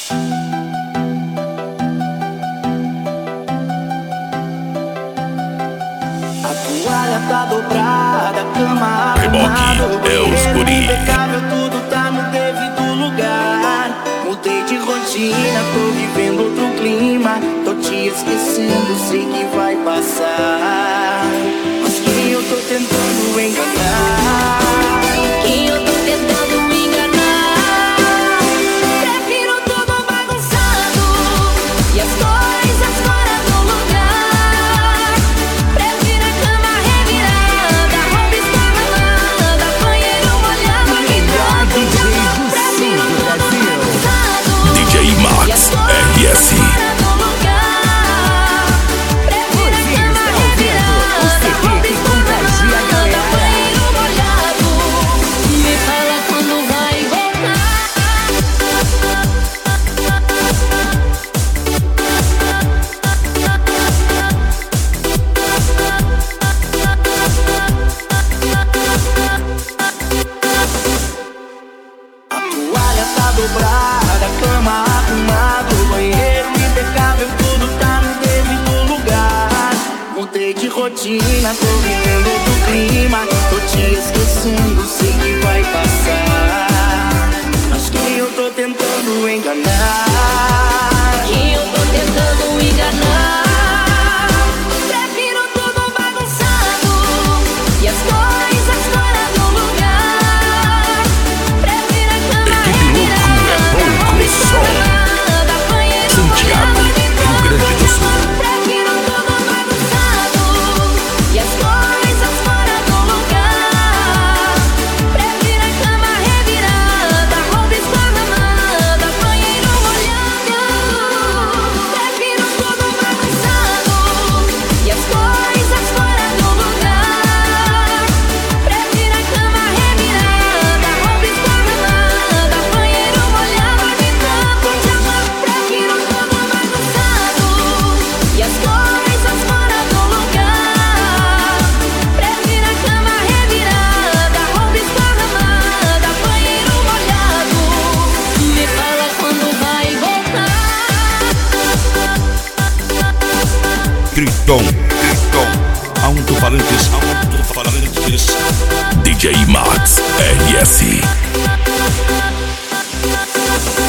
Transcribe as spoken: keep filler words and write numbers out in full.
toalha tá dobrada, a cama arrumada, é os guri. impecável, tudo tá no devido lugar. Mudei de rotina, tô vivendo outro clima. Tô te esquecendo, sei que vai passar. Mas quem eu tô tentando enganar? Quem eu tô tentando enganar? Prefiro tudo bagunçado e as coisas fora do lugar. Prefiro a cama revirada, roupa esparramada, banheiro molhado, gritando de amor. Prefiro tudo bagunçado D J Max R S. fora do lugar. Prefiro a cama revirada, roupa esparramada, banheiro molhado. Me fala quando vai voltar. A toalha tá dobrada, a cama arrumada, o banheiro impecável, tudo tá no devido lugar. Mudei de rotina, tô vivendo outro clima. Tô te esquecendo, sei que vai passar. Mas quem eu tô tentando enganar? Quem eu tô tentando enganar? Prefiro tudo bagunçado e as coisas fora do lugar. Prefiro a cama Equipe Louco é pouco som. revirada, banheiro Santiago, molhado, Rio Grande do Sul. prefiro tudo bagunçado e as coisas fora do lugar. Prefiro a cama revirada, roupa esparramada, banheiro molhado. Prefiro tudo bagunçado e as coisas fora do lugar. Prefiro a cama revirada, roupa esparramada, banheiro molhado, gritando de amor. Prefiro tudo bagunçado e as coisas fora do lugar. Prefiro a cama revirada, roupa esparramada, banheiro molhado. Me fala quando vai voltar. Triton, Triton, alto-falantes, alto-falantes. D J Max R S.